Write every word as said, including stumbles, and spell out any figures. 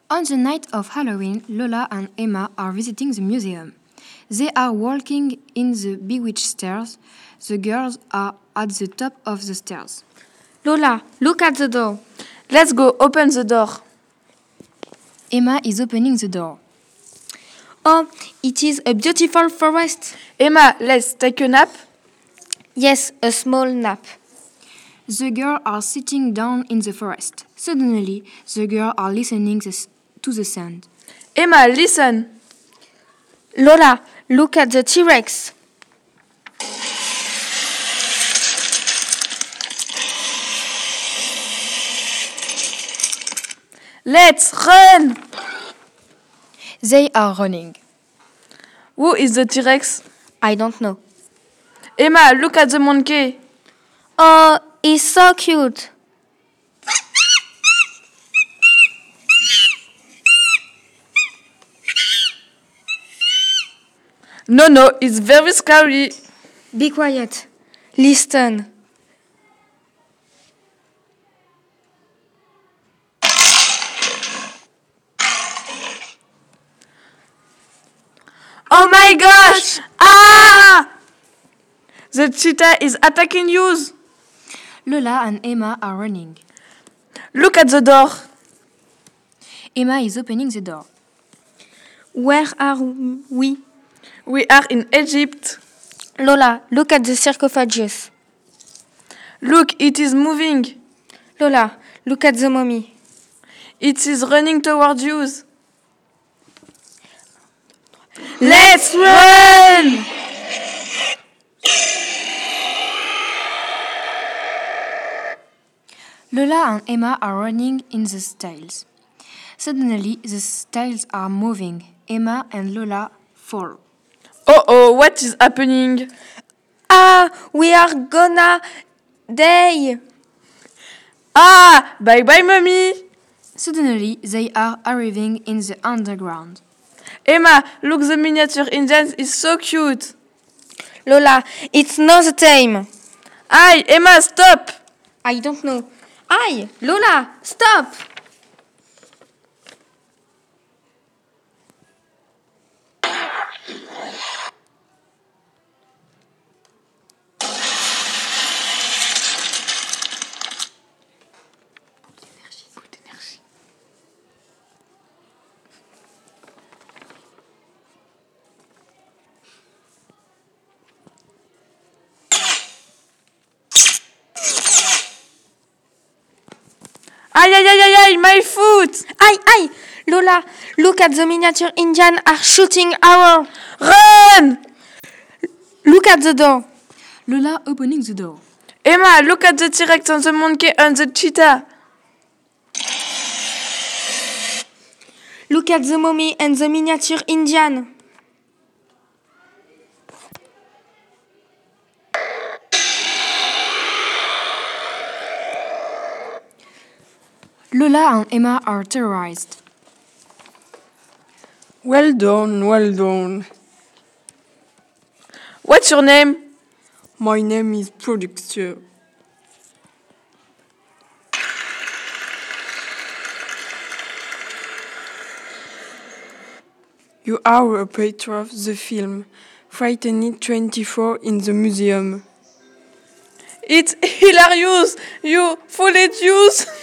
On the night of Halloween, Lola and Emma are visiting the museum. They are walking in the bewitched stairs. The girls are at the top of the stairs. Lola, look at the door. Let's go open the door. Emma is opening the door. Oh, it is a beautiful forest. Emma, let's take a nap. Yes, a small nap. The girls are sitting down in the forest. Suddenly, the girls are listening this, to the sound. Emma, listen. Lola, look at the T-Rex. Let's run! They are running. Who is the T-Rex? I don't know. Emma, look at the monkey. Oh, he's so cute. No, no, it's very scary. Be quiet. Listen. Oh my gosh! Ah! The cheetah is attacking you. Lola and Emma are running. Look at the door. Emma is opening the door. Where are we? We are in Egypt. Lola, look at the sarcophagus. Look, it is moving. Lola, look at the mummy. It is running towards you. Let's run! Lola and Emma are running in the stiles. Suddenly, the stiles are moving. Emma and Lola fall. Oh oh, what is happening? Ah, we are gonna die. Ah, bye bye, mommy. Suddenly, they are arriving in the underground. Emma, look, the miniature Indian is so cute. Lola, it's not the time. Aye, Emma, stop. I don't know. Aye, Lola, stop. Aïe, aïe, aïe, aïe, aïe, my foot! Aye, aye! Lola, look at the miniature Indian are shooting arrow. Run! Look at the door. Lola opening the door. Emma, look at the T-Rex and the monkey and the cheetah. Look at the mummy and the miniature Indian. Lola and Emma are terrorized. Well done, well done. What's your name? My name is Production. You are a painter of the film Frightened twenty-four in the museum. It's hilarious. You fooled you.